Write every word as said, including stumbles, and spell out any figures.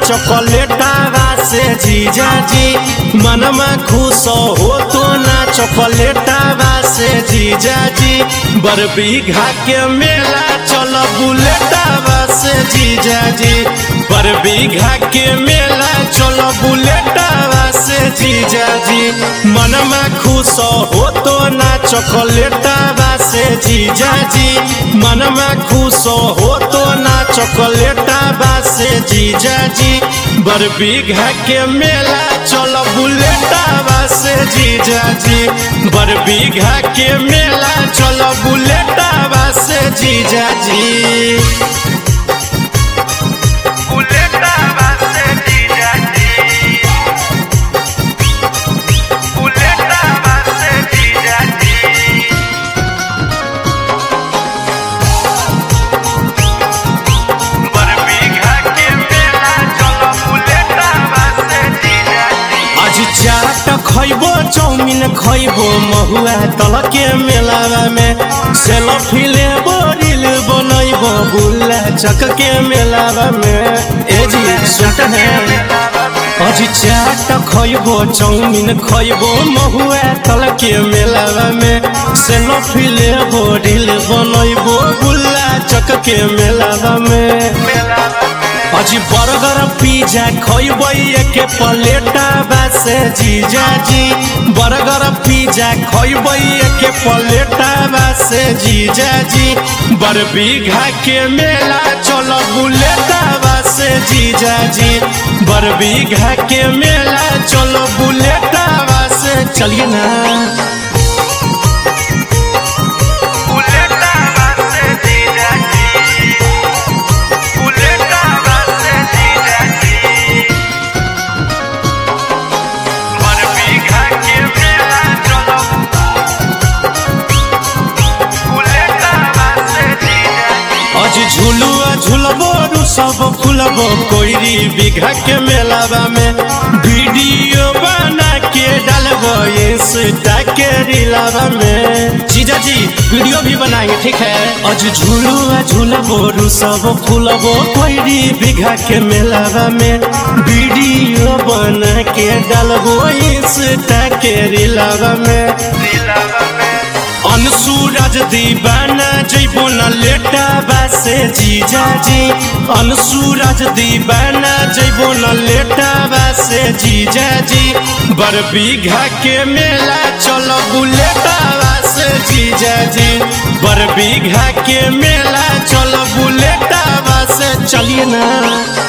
चॉकलेटावा से जीजा जी मनमा खुश हो तो ना चॉकलेटावा से जीजा जी बरबीघा के मेला चल बुलेटावा से जीजा जी बरबीघा के मेला चल बुलेटावा से जीजा जी मनमा खुश हो तो ना चॉकलेटावा से जीजा जी मनमा खुश हो तो ना चॉकलेटावा से जीजा जी बरबीघा के मेला चल बुलेटावा से जीजा जी बरबीघा के मेला चल बुलेटावा से जीजा जी बुलेटावा से जीजा जी बुलेटावा से जीजा जी बरबीघा के मेला चलो बुलेटावा से जीजा जी आज चाट खैबो चाउमीन खैबो महुआ तल के मेला में सेल्फी लेबो रील बनैबो बुल्ला चक के मेला में ए जी सुनते हैं आज चाट खैबो चाउमीन खैबो महुआ तल के मेला में सेल्फी लेबो रील बनैबो बुल्ला चक के मेला में आज बर्गर पिज्जा खैबै एक प्लेटावा से जीजा जी बर्गर पिज्जा खैबै एक प्लेटावा से जीजा जी बरबीघा के मेला चल बुलेटावा से जीजा जी बरबीघा के मेला चल बुलेटावा से चलिए ना बुलेटावा से जीजा जी बुलेटावा से जीजा जी बरबीघा के मेला चलो बुलेटावा से जीजा जी आज झुलुआ झुलबो सब फुलबो कोइरी बीघा के मेलावा में वीडियो बना के डालबो इंस्टा के रीलावा में जीजा जी वीडियो भी बनाएंगे ठीक है आज झुलुआ झुलबो सब फुलबो कोइरी बीघा के मेलावा में वीडियो बना के डालबो इंस्टा के रीलावा में दिलावा में अनसूरज दीवाना जैबो न लेटावा से जीजा जी अनसूरज दीवाना जैबो न लेटावा से जीजा जी बरबीघा के मेला चल बुलेटावा से जीजा जी बरबीघा के मेला चल बुलेटावा से चलिए ना।